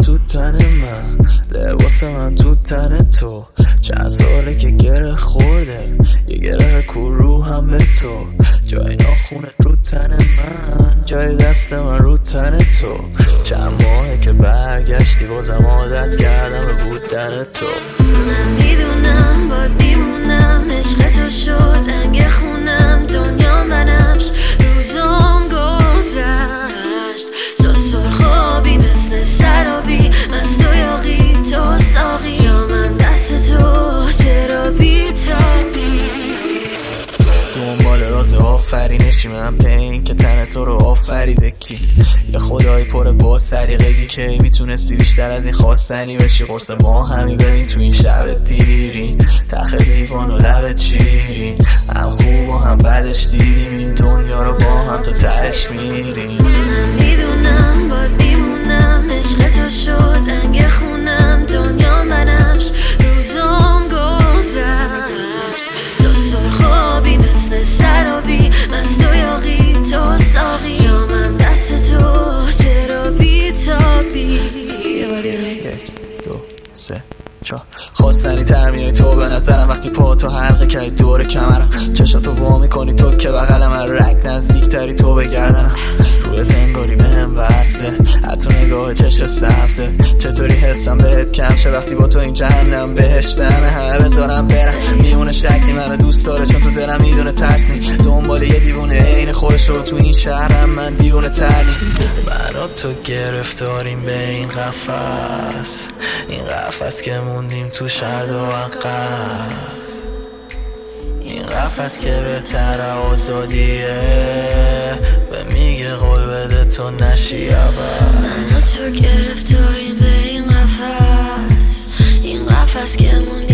تو تن من، لباس من تو تن تو. چند ساله که گره خورده، یه گره کرو هم به تو. جای ناخونت رو تن من، جای دست من رو تن تو. چند ماهه که برگشتی بازم عادت کردم به بودن تو. من میدونم باید میمونم، عشق تو شد رنگ خونم، دنیا منمش روزام گذشت. تو سرخابی مثل سرابی، مست و یاقی تو ساقی، جامم دست تو چرا بیتابی. دنبال راز آفرینشی من پین که تن تو رو آفریده کی. یه خدایی پر با سریقگی که میتونستی بیشتر از این خواستنی بشی. قرص ما همی ببین تو این شب دیری، تخ دیوان و لبت شیرین، هم خوب و هم بدش دیدیم این دنیا رو با هم تا تهش میریم. من میدونم باید میمونم، عشق تو شد رنگ خونم، دنیا منمش روزام گذشت. تو سرخابی مثل سرابی، مست و یاقی تو ساقی، جامم دست تو چرا بیتابی. 1 2 3 4 خواستنی تر میای تو به نظرم وقتی پا تو حلقه کردی دور کمرم. چشاتو وا میکنی تو که بغل من، رک نزدیک تری تو به گردنم. روی تنگاری به هم وصله، حتی نگاه چشم سبزه. چطوری حسم بهت کم شه وقتی با تو این جهنم بهشتمه. همه بذارم برم میونه شکلی منو دوست داره، چون تو دلم میدونه ترس نی. دنبال یه دیوونه عین خودش رو تو این شهرم، من دیوونه تر نیست. من و تو گرفتاریم به این قفس، این قفس که موندیم تو شرد و عقب. این قفس که بهتر آزادیه، به میگه قول بده تو نشی عوض. من و تو گرفتاریم به این قفس، این قفس که موندیم